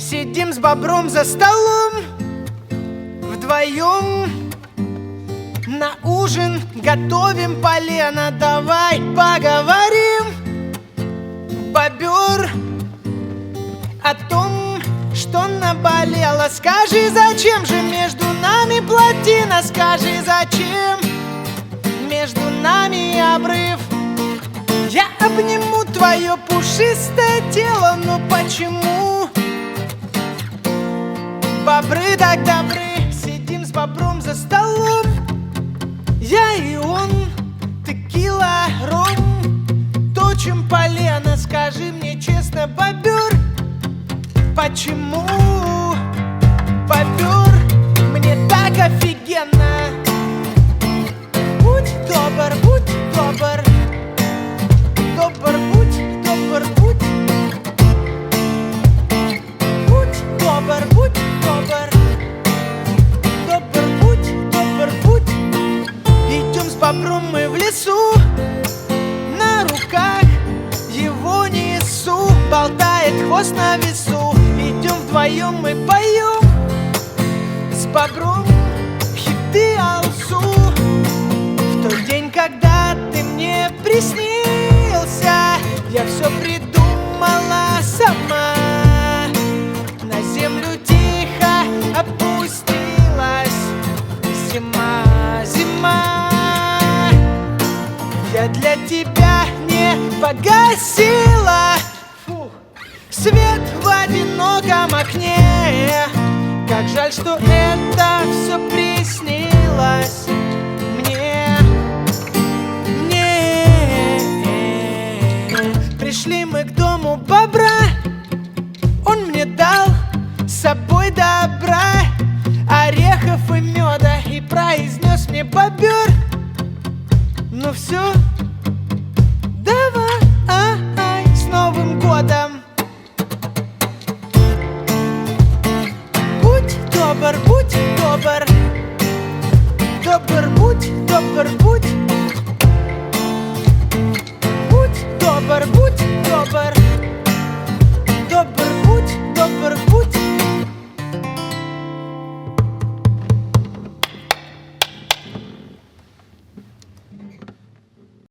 Сидим с бобром за столом вдвоем, на ужин готовим полено. Давай поговорим, бобер, о том, что наболело. Скажи, зачем же между нами плотина? Скажи, зачем между нами обрыв? Я обниму твое пушистое тело, но почему бобры так добры? Сидим с бобром за столом, я и он, текила, ром, точим полено. Скажи мне честно, бобер, почему, бобер, мне так офигенно? Будь добр, добр, будь добр, будь. Будь добр, добр, будь. Идем с бобром мы в лесу, на руках его несу, болтает хвост на весу. Идем вдвоем, мы поем с бобром хиты Алсу. В тот день, когда ты мне приснился, я все придумала сама. На землю тихо опустилась зима, зима. Я для тебя не погасила свет в одиноком окне. Как жаль, что это все приснилось мне. Пришли мы к дому бобра, он мне дал с собой добра, орехов и меда, и произнес мне: бобер, ну все, давай, с Новым годом. Будь добр, добр, будь добр, будь. Будь добр,